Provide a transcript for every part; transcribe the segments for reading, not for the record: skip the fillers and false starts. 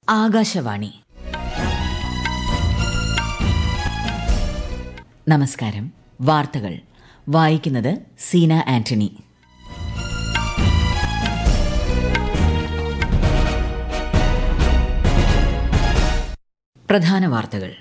ആകാശവാണി. നമസ്കാരം. വാർത്തകൾ വായിക്കുന്നത് സീന ആന്റണി. പ്രധാന വാർത്തകൾ.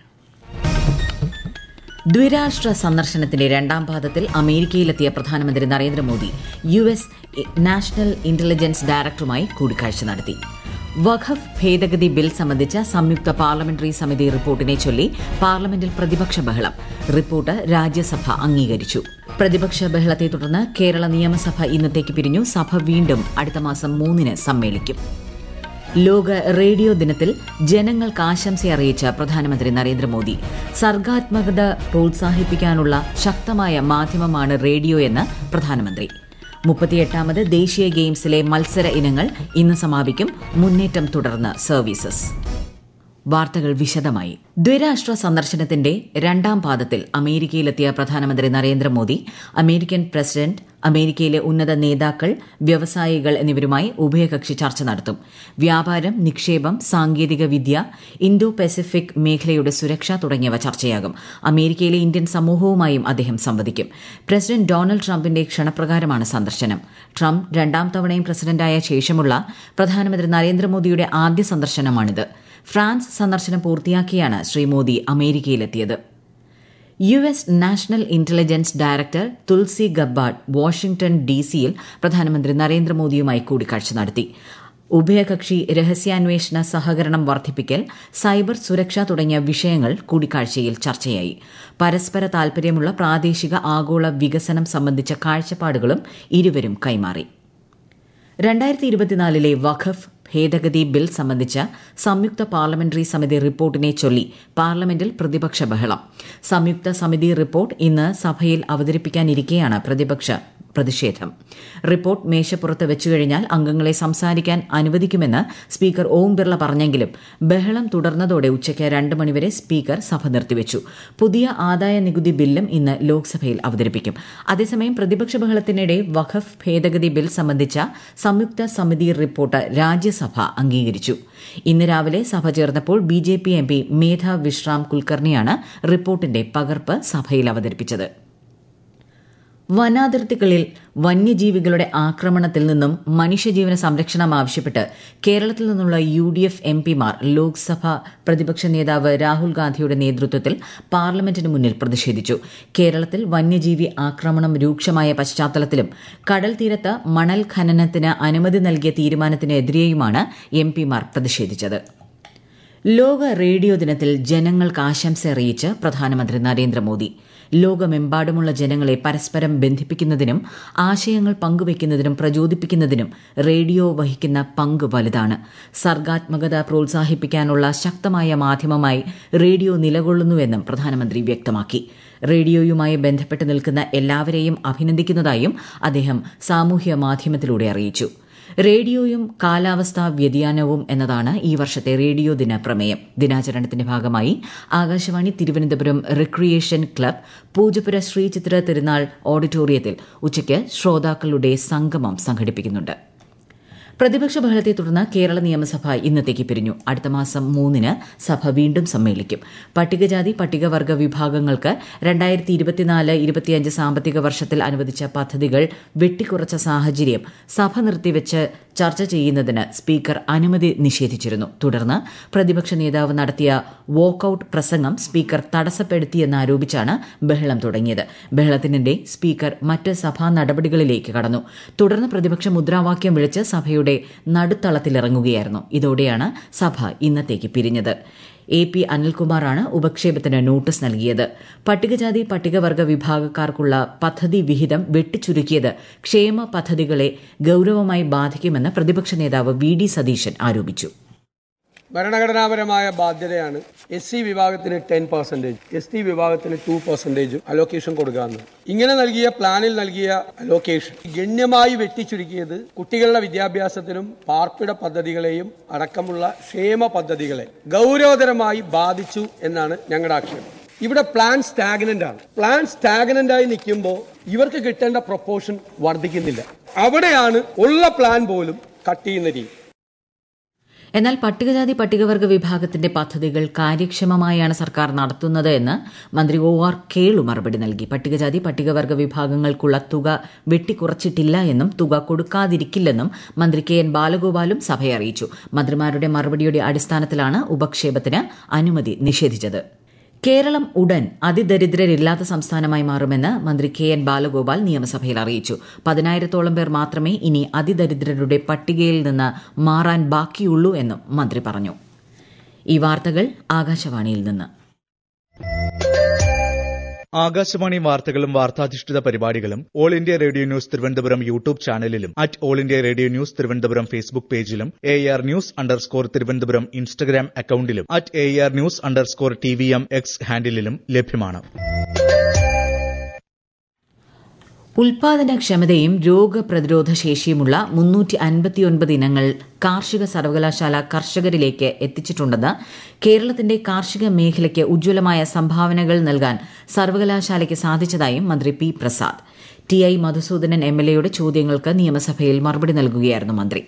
ദ്വിരാഷ്ട്ര സന്ദർശനത്തിന്റെ രണ്ടാം പാദത്തിൽ അമേരിക്കയിലെത്തിയ പ്രധാനമന്ത്രി നരേന്ദ്രമോദി US നാഷണൽ ഇന്റലിജൻസ് ഡയറക്ടറുമായി കൂടിക്കാഴ്ച നടത്തി. വഖഫ് ഭേദഗതി ബിൽ സംബന്ധിച്ച സംയുക്ത പാർലമെന്ററി സമിതി റിപ്പോർട്ടിനെ ചൊല്ലി പാർലമെന്റിൽ പ്രതിപക്ഷ ബഹളം. റിപ്പോർട്ട് രാജ്യസഭ അംഗീകരിച്ചു. പ്രതിപക്ഷ ബഹളത്തെ തുടർന്ന് കേരള നിയമസഭ ഇന്നത്തേക്ക് പിരിഞ്ഞു. സഭ വീണ്ടും അടുത്ത മാസം 3 സമ്മേളിക്കും. ലോക റേഡിയോ ദിനത്തിൽ ജനങ്ങൾക്ക് ആശംസ അറിയിച്ച പ്രധാനമന്ത്രി നരേന്ദ്രമോദി സർഗാത്മകത പ്രോത്സാഹിപ്പിക്കാനുള്ള ശക്തമായ മാധ്യമമാണ് റേഡിയോ എന്ന് പ്രധാനമന്ത്രി. 38ാമത് ദേശീയ ഗെയിംസിലെ മത്സര ഇനങ്ങൾ ഇന്ന് സമാപിക്കും. മുന്നേറ്റം തുടർന്ന് സർവീസസ്. വാർത്തകൾ വിശദമായി. ദ്വിരാഷ്ട്ര സന്ദർശനത്തിന്റെ രണ്ടാം പാദത്തിൽ അമേരിക്കയിലെത്തിയ പ്രധാനമന്ത്രി നരേന്ദ്രമോദി അമേരിക്കൻ പ്രസിഡന്റ്, അമേരിക്കയിലെ ഉന്നത നേതാക്കൾ, വ്യവസായികൾ എന്നിവരുമായി ഉഭയകക്ഷി ചർച്ച നടത്തും. വ്യാപാരം, നിക്ഷേപം, സാങ്കേതിക വിദ്യ, ഇന്തോ പസഫിക് മേഖലയുടെ സുരക്ഷ തുടങ്ങിയവ ചർച്ചയാകും. അമേരിക്കയിലെ ഇന്ത്യൻ സമൂഹവുമായും അദ്ദേഹം സംവദിക്കും. പ്രസിഡന്റ് ഡൊണാൾഡ് ട്രംപിന്റെ ക്ഷണപ്രകാരമാണ് സന്ദർശനം. ട്രംപ് രണ്ടാം തവണയും പ്രസിഡന്റായ ശേഷമുള്ള പ്രധാനമന്ത്രി നരേന്ദ്രമോദിയുടെ ആദ്യ സന്ദർശനമാണിത്. ഫ്രാൻസ് സന്ദർശനം പൂർത്തിയാക്കിയാണ് ശ്രീ മോദി അമേരിക്കയിലെത്തിയത്. US national intelligence director Tulsi Gabbard Washington DC-യിൽ പ്രധാനമന്ത്രി നരേന്ദ്രമോദിയുമായി കൂടിക്കാഴ്ച നടത്തി. ഉഭയകക്ഷി രഹസ്യാന്വേഷണ സഹകരണം വർദ്ധിപ്പിക്കൽ, സൈബർ സുരക്ഷ തുടങ്ങിയ വിഷയങ്ങൾ കൂടിക്കാഴ്ചയിൽ ചർച്ചയായി. പരസ്പര താൽപര്യമുള്ള പ്രാദേശിക ആഗോള വികസനം സംബന്ധിച്ച കാഴ്ചപ്പാടുകളും ഇരുവരും കൈമാറി. 2024 വഖഫ് ഭേദഗതി ബിൽ സംബന്ധിച്ച സംയുക്ത പാർലമെന്ററി സമിതി റിപ്പോർട്ടിനെ ചൊല്ലി പാർലമെന്റിൽ പ്രതിപക്ഷ ബഹളം. സംയുക്ത സമിതി റിപ്പോർട്ട് ഇന്ന് സഭയിൽ അവതരിപ്പിക്കാനിരിക്കെയാണ് പ്രതിപക്ഷ പ്രതിഷേധം. റിപ്പോർട്ട് മേശപ്പുറത്ത് വെച്ചുകഴിഞ്ഞാൽ അംഗങ്ങളെ സംസാരിക്കാൻ അനുവദിക്കുമെന്ന് സ്പീക്കർ ഓം ബിർള പറഞ്ഞെങ്കിലും ബഹളം തുടർന്നതോടെ ഉച്ചയ്ക്ക് 2 മണിവരെ സ്പീക്കർ സഭ നിർത്തിവച്ചു. പുതിയ ആദായ നികുതി ബില്ലും ഇന്ന് ലോക്സഭയിൽ അവതരിപ്പിക്കും. അതേസമയം പ്രതിപക്ഷ ബഹളത്തിനിടെ വഖഫ് ഭേദഗതി ബിൽ സംബന്ധിച്ച സംയുക്ത സമിതി റിപ്പോർട്ട് രാജ്യസഭ അംഗീകരിച്ചു. ഇന്ന് രാവിലെ സഭ ചേർന്നപ്പോൾ BJP MP മേധ വിശ്രാം കുൽക്കർണിയാണ് റിപ്പോർട്ടിന്റെ പകർപ്പ് സഭയിൽ അവതരിപ്പിച്ചത്. വനാതിർത്തികളിൽ വന്യജീവികളുടെ ആക്രമണത്തിൽ നിന്നും മനുഷ്യജീവന സംരക്ഷണം ആവശ്യപ്പെട്ട് കേരളത്തിൽ നിന്നുള്ള UDF MPമാർ ലോക്സഭ പ്രതിപക്ഷ നേതാവ് രാഹുൽ ഗാന്ധിയുടെ നേതൃത്വത്തിൽ പാർലമെന്റിന് മുന്നിൽ പ്രതിഷേധിച്ചു. കേരളത്തിൽ വന്യജീവി ആക്രമണം രൂക്ഷമായ പശ്ചാത്തലത്തിലും കടൽ തീരത്ത് മണൽ ഖനനത്തിന് അനുമതി നൽകിയ തീരുമാനത്തിനെതിരെയുമാണ് MPമാർ പ്രതിഷേധിച്ചത്. ലോക റേഡിയോ ദിനത്തിൽ ജനങ്ങൾക്ക് ആശംസ അറിയിച്ച് പ്രധാനമന്ത്രി നരേന്ദ്രമോദി ലോകമെമ്പാടുമുള്ള ജനങ്ങളെ പരസ്പരം ബന്ധിപ്പിക്കുന്നതിനും ആശയങ്ങൾ പങ്കുവയ്ക്കുന്നതിനും പ്രചോദിപ്പിക്കുന്നതിനും റേഡിയോ വഹിക്കുന്ന പങ്ക് വലുതാണ്. സർഗാത്മകത പ്രോത്സാഹിപ്പിക്കാനുള്ള ശക്തമായ മാധ്യമമായി റേഡിയോ നിലകൊള്ളുന്നുവെന്നും പ്രധാനമന്ത്രി വ്യക്തമാക്കി. റേഡിയോയുമായി ബന്ധപ്പെട്ട് നിൽക്കുന്ന എല്ലാവരെയും അഭിനന്ദിക്കുന്നതായും അദ്ദേഹം സാമൂഹ്യ മാധ്യമത്തിലൂടെ അറിയിച്ചു. റേഡിയോയും കാലാവസ്ഥാ വ്യതിയാനവും എന്നതാണ് ഈ വർഷത്തെ റേഡിയോ ദിന പ്രമേയം. ദിനാചരണത്തിന്റെ ഭാഗമായി ആകാശവാണി തിരുവനന്തപുരം റിക്രിയേഷൻ ക്ലബ് പൂജപ്പുര ശ്രീചിത്ര തിരുനാൾ ഓഡിറ്റോറിയത്തിൽ ഉച്ചയ്ക്ക് ശ്രോതാക്കളുടെ സംഗമം സംഘടിപ്പിക്കുന്നുണ്ട്. പ്രതിപക്ഷ ബഹളത്തെ തുടർന്ന് കേരള നിയമസഭ ഇന്നത്തേക്ക് പിരിഞ്ഞു. അടുത്ത മാസം 3 സഭ വീണ്ടും സമ്മേളിക്കും. പട്ടികജാതി പട്ടികവർഗ വിഭാഗങ്ങൾക്ക് 2024-25 സാമ്പത്തിക വർഷത്തിൽ അനുവദിച്ച പദ്ധതികൾ വെട്ടിക്കുറച്ച സാഹചര്യം സഭ നിർത്തിവെച്ച് ചർച്ച ചെയ്യുന്നതിന് സ്പീക്കർ അനുമതി നിഷേധിച്ചിരുന്നു. തുടർന്ന് പ്രതിപക്ഷ നേതാവ് നടത്തിയ വാക്കൌട്ട് പ്രസംഗം സ്പീക്കർ തടസ്സപ്പെടുത്തിയെന്നാരോപിച്ചാണ് ബഹളം തുടങ്ങിയത്. ബഹളത്തിനിടെ സ്പീക്കർ മറ്റ് സഭാ നടപടികളിലേക്ക് കടന്നു. തുടർന്ന് പ്രതിപക്ഷ മുദ്രാവാക്യം വിളിച്ച് സഭയുടെ നടുത്തളത്തിലിറങ്ങുകയായിരുന്നു. ഇതോടെയാണ് സഭ ഇന്നത്തേക്ക് പിരിഞ്ഞത്. AP അനിൽകുമാറാണ് ഉപക്ഷേപത്തിന് നോട്ടീസ് നൽകിയത്. പട്ടികജാതി പട്ടികവർഗ വിഭാഗക്കാർക്കുള്ള പദ്ധതി വിഹിതം വെട്ടിച്ചുരുക്കിയത് ക്ഷേമ പദ്ധതികളെ ഗൌരവമായി ബാധിക്കുമെന്ന് പ്രതിപക്ഷ നേതാവ് VD സതീശൻ ആരോപിച്ചു. ഭരണഘടനാപരമായ ബാധ്യതയാണ് SC വിഭാഗത്തിന് 10%, ST വിഭാഗത്തിന് 2% അലോക്കേഷൻ കൊടുക്കാമെന്ന്. ഇങ്ങനെ നൽകിയ പ്ലാനിൽ നൽകിയ അലോക്കേഷൻ ഗണ്യമായി വെട്ടിച്ചുരുക്കിയത് കുട്ടികളുടെ വിദ്യാഭ്യാസത്തിനും പാർപ്പിട പദ്ധതികളെയും അടക്കമുള്ള ക്ഷേമ പദ്ധതികളെ ഗൗരവതരമായി ബാധിച്ചു എന്നാണ് ഞങ്ങളുടെ ആക്ഷേപം. ഇവിടെ പ്ലാൻ സ്റ്റാഗ്നന്റ് ആണ്. പ്ലാൻ സ്റ്റാഗ്നന്റ് ആയി നിൽക്കുമ്പോൾ ഇവർക്ക് കിട്ടേണ്ട പ്രൊപ്പോർഷൻ വർദ്ധിക്കുന്നില്ല. അവിടെയാണ് ഉള്ള പ്ലാൻ പോലും കട്ട് ചെയ്യുന്ന രീതി. എന്നാൽ പട്ടികജാതി പട്ടികവർഗ വിഭാഗത്തിന്റെ പദ്ധതികൾ കാര്യക്ഷമമായാണ് സർക്കാർ നടത്തുന്നത് എന്ന് മന്ത്രി OR കേളു മറുപടി നൽകി. പട്ടികജാതി പട്ടികവർഗ വിഭാഗങ്ങൾക്കുള്ള തുക വെട്ടിക്കുറച്ചിട്ടില്ല എന്നും തുക കൊടുക്കാതിരിക്കില്ലെന്നും മന്ത്രി KN ബാലഗോപാലും സഭയെ അറിയിച്ചു. മന്ത്രിമാരുടെ മറുപടിയുടെ അടിസ്ഥാനത്തിലാണ് ഉപക്ഷേപത്തിന് അനുമതി നിഷേധിച്ചത്. കേരളം ഉടൻ അതിദരിദ്രരില്ലാത്ത സംസ്ഥാനമായി മാറുമെന്ന് മന്ത്രി KN ബാലഗോപാൽ നിയമസഭയിൽ അറിയിച്ചു. 10,000-ഓളം പേർ മാത്രമേ ഇനി അതിദരിദ്രരുടെ പട്ടികയിൽ നിന്ന് മാറാൻ ബാക്കിയുള്ളൂ എന്നും മന്ത്രി പറഞ്ഞു. ഈ വാർത്തകൾ ആകാശവാണിയിൽ നിന്ന്. ആകാശവാണി വാർത്തകളും വാർത്താധിഷ്ഠിത പരിപാടികളും All India Radio News Thiruvananthapuram YouTube ചാനലിലും @All India Radio News Thiruvananthapuram Facebook പേജിലും AR News_ തിരുവനന്തപുരം ഇൻസ്റ്റഗ്രാം അക്കൌണ്ടിലും @AR News_TVM X ഹാൻഡിലും ലഭ്യമാണ്. ഉൽപാദനക്ഷമതയും രോഗപ്രതിരോധ ശേഷിയുമുള്ള 359 ഇനങ്ങൾ കാർഷിക സർവകലാശാല കർഷകരിലേക്ക് എത്തിച്ചിട്ടുണ്ടെന്ന് കേരളത്തിന്റെ കാർഷിക മേഖലയ്ക്ക് ഉജ്ജ്വലമായ സംഭാവനകൾ നൽകാൻ സർവകലാശാലയ്ക്ക് സാധിച്ചതായും മന്ത്രി P. പ്രസാദ്. TI മധുസൂദനൻ MLAയുടെ ചോദ്യങ്ങൾക്ക് നിയമസഭയിൽ മറുപടി നൽകുകയായിരുന്നു മന്ത്രി.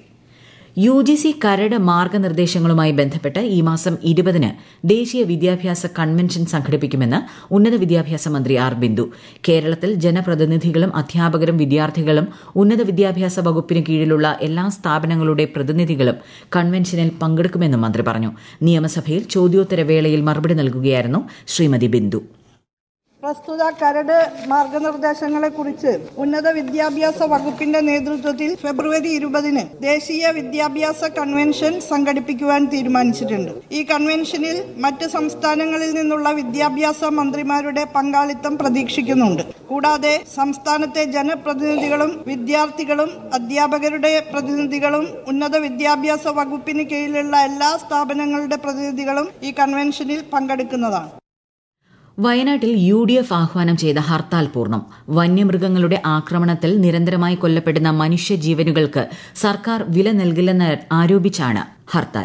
UGC കരട് മാർഗനിർദ്ദേശങ്ങളുമായി ബന്ധപ്പെട്ട് ഈ മാസം 20-ന് ദേശീയ വിദ്യാഭ്യാസ കൺവെൻഷൻ സംഘടിപ്പിക്കുമെന്ന് ഉന്നത വിദ്യാഭ്യാസ മന്ത്രി R. ബിന്ദു. കേരളത്തിൽ ജനപ്രതിനിധികളും അധ്യാപകരും വിദ്യാർത്ഥികളും ഉന്നത വിദ്യാഭ്യാസ വകുപ്പിന് കീഴിലുള്ള എല്ലാ സ്ഥാപനങ്ങളുടെ പ്രതിനിധികളും കൺവെൻഷനിൽ പങ്കെടുക്കുമെന്നും മന്ത്രി പറഞ്ഞു. നിയമസഭയിൽ ചോദ്യോത്തരവേളയിൽ മറുപടി നൽകുകയായിരുന്നു ശ്രീമതി ബിന്ദു. പ്രസ്തുത കരട് മാർഗനിർദ്ദേശങ്ങളെക്കുറിച്ച് ഉന്നത വിദ്യാഭ്യാസ വകുപ്പിന്റെ നേതൃത്വത്തിൽ ഫെബ്രുവരി 20-ന് ദേശീയ വിദ്യാഭ്യാസ കൺവെൻഷൻ സംഘടിപ്പിക്കുവാൻ തീരുമാനിച്ചിട്ടുണ്ട്. ഈ കൺവെൻഷനിൽ മറ്റ് സംസ്ഥാനങ്ങളിൽ നിന്നുള്ള വിദ്യാഭ്യാസ മന്ത്രിമാരുടെ പങ്കാളിത്തം പ്രതീക്ഷിക്കുന്നുണ്ട്. കൂടാതെ സംസ്ഥാനത്തെ ജനപ്രതിനിധികളും വിദ്യാർത്ഥികളും അധ്യാപകരുടെ പ്രതിനിധികളും ഉന്നത വിദ്യാഭ്യാസ വകുപ്പിന് കീഴിലുള്ള എല്ലാ സ്ഥാപനങ്ങളുടെ പ്രതിനിധികളും ഈ കൺവെൻഷനിൽ പങ്കെടുക്കുന്നതാണ്. വയനാട്ടിൽ UDF ആഹ്വാനം ചെയ്ത ഹർത്താൽ പൂർണ്ണം. വന്യമൃഗങ്ങളുടെ ആക്രമണത്തിൽ നിരന്തരമായി കൊല്ലപ്പെടുന്ന മനുഷ്യജീവനുകൾക്ക് സർക്കാർ വില നൽകില്ലെന്ന് ആരോപിച്ചാണ് ഹർത്താൽ.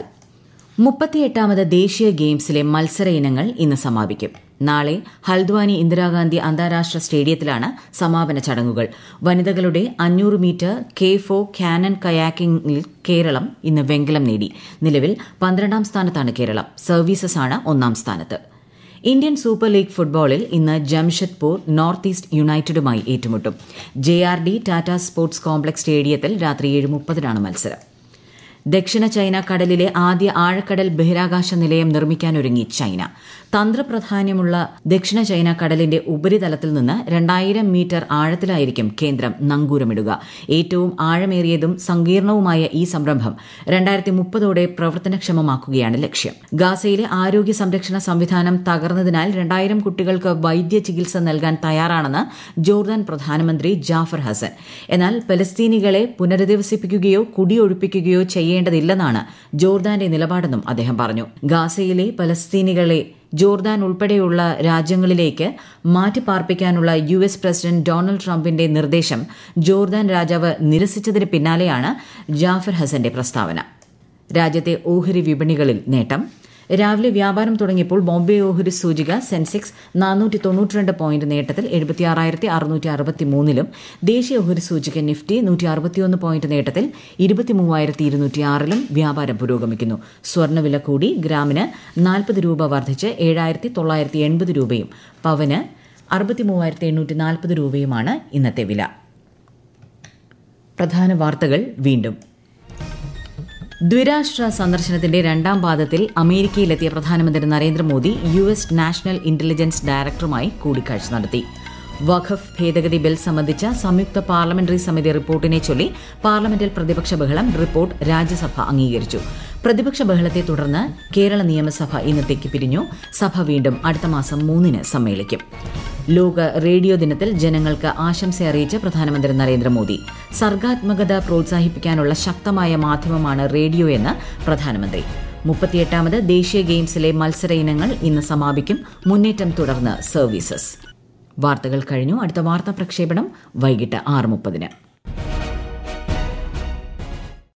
38ാമത് ദേശീയ ഗെയിംസിലെ മത്സര ഇനങ്ങൾ ഇന്ന് സമാപിക്കും. നാളെ ഹൽദ്വാനി ഇന്ദിരാഗാന്ധി അന്താരാഷ്ട്ര സ്റ്റേഡിയത്തിലാണ് സമാപന ചടങ്ങുകൾ. വനിതകളുടെ 500 മീറ്റർ K4 കാനൻ കയാക്കിംഗിൽ കേരളം ഇന്ന് വെങ്കലം നേടി. നിലവിൽ 12ാം സ്ഥാനത്താണ് കേരളം. സർവീസസാണ് 1ാം സ്ഥാനത്ത്. ഇന്ത്യൻ സൂപ്പർ ലീഗ് ഫുട്ബോളിൽ ഇന്ന് ജംഷഡ്പൂർ നോർത്ത് ഈസ്റ്റ് യുണൈറ്റഡുമായി ഏറ്റുമുട്ടും. JRD ടാറ്റ സ്പോർട്സ് കോംപ്ലക്സ് സ്റ്റേഡിയത്തിൽ രാത്രി 7:30-നാണ് മത്സരം. ദക്ഷിണ ചൈന കടലിലെ ആദ്യ ആഴക്കടൽ ബഹിരാകാശ നിലയം നിർമ്മിക്കാനൊരുങ്ങി ചൈന. തന്ത്രപ്രാധാന്യമുള്ള ദക്ഷിണ ചൈന കടലിന്റെ ഉപരിതലത്തിൽ നിന്ന് 2000 മീറ്റർ ആഴത്തിലായിരിക്കും കേന്ദ്രം നങ്കൂരമിടുക. ഏറ്റവും ആഴമേറിയതും സങ്കീർണവുമായ ഈ സംരംഭം 2030ഓടെ പ്രവർത്തനക്ഷമമാക്കുകയാണ് ലക്ഷ്യം. ഗാസയിലെ ആരോഗ്യ സംരക്ഷണ സംവിധാനം തകർന്നതിനാൽ 2000 കുട്ടികൾക്ക് വൈദ്യ ചികിത്സ നൽകാൻ തയ്യാറാണെന്ന് ജോർദാൻ പ്രധാനമന്ത്രി ജാഫർ ഹസൻ. എന്നാൽ പലസ്തീനികളെ പുനരധിവസിപ്പിക്കുകയോ കുടിയൊഴിപ്പിക്കുകയോ ചെയ്യേണ്ടതില്ലെന്നാണ് ജോർദാന്റെ നിലപാടെന്നും അദ്ദേഹം പറഞ്ഞു. ഗാസയിലെ പലസ്തീനികളെ ജോർദാൻ ഉൾപ്പെടെയുള്ള രാജ്യങ്ങളിലേക്ക് മാറ്റിപ്പാർപ്പിക്കാനുള്ള US പ്രസിഡന്റ് ഡൊണാൾഡ് ട്രംപിന്റെ നിർദ്ദേശം ജോർദാൻ രാജാവ് നിരസിച്ചതിന് പിന്നാലെയാണ് ജാഫർ ഹസന്റെ പ്രസ്താവന. രാജ്യത്തെ ഓഹരി വിപണികളിൽ നേട്ടം. രാവിലെ വ്യാപാരം തുടങ്ങിയപ്പോൾ ബോംബെ ഓഹരി സൂചിക സെൻസെക്സ് 492 പോയിന്റ് നേട്ടത്തിൽ 76,663-ലും ദേശീയ ഓഹരി സൂചിക നിഫ്റ്റി 161 പോയിന്റ് നേട്ടത്തിൽ 23,206-ലും വ്യാപാരം പുരോഗമിക്കുന്നു. സ്വർണ്ണവില കൂടി. ഗ്രാമിന് 40 രൂപ വർദ്ധിച്ച് 7,980 രൂപയും പവന് 63,840 രൂപയുമാണ് ഇന്നത്തെ വില. പ്രധാന വാർത്തകൾ വീണ്ടും. ദ്വിരാഷ്ട്ര സന്ദർശനത്തിന്റെ 2ാം പാദത്തിൽ അമേരിക്കയിലെത്തിയ പ്രധാനമന്ത്രി നരേന്ദ്രമോദി US നാഷണൽ ഇന്റലിജൻസ് ഡയറക്ടറുമായി കൂടിക്കാഴ്ച നടത്തി. വഖഫ് ഭേദഗതി ബിൽ സംബന്ധിച്ച സംയുക്ത പാർലമെന്ററി സമിതി റിപ്പോർട്ടിനെ ചൊല്ലി പാർലമെന്റിൽ പ്രതിപക്ഷ ബഹളം. റിപ്പോർട്ട് രാജ്യസഭ അംഗീകരിച്ചു. പ്രതിപക്ഷ ബഹളത്തെ തുടർന്ന് കേരള നിയമസഭ ഇന്നത്തേക്ക് പിരിഞ്ഞു. സഭ വീണ്ടും അടുത്ത മാസം 3-ന് സമ്മേളിക്കും. ലോക റേഡിയോ ദിനത്തിൽ ജനങ്ങൾക്ക് ആശംസ അറിയിച്ച് പ്രധാനമന്ത്രി നരേന്ദ്രമോദി. സർഗാത്മകത പ്രോത്സാഹിപ്പിക്കാനുള്ള ശക്തമായ മാധ്യമമാണ് റേഡിയോ എന്ന് പ്രധാനമന്ത്രി. 38ാമത് ദേശീയ ഗെയിംസിലെ മത്സര ഇനങ്ങൾ ഇന്ന് സമാപിക്കും. മുന്നേറ്റം തുടർന്ന് സർവീസസ്. വാർത്തകൾ കഴിഞ്ഞു. അടുത്ത വാർത്താ പ്രക്ഷേപണം വൈകിട്ട് 6:30-ന്.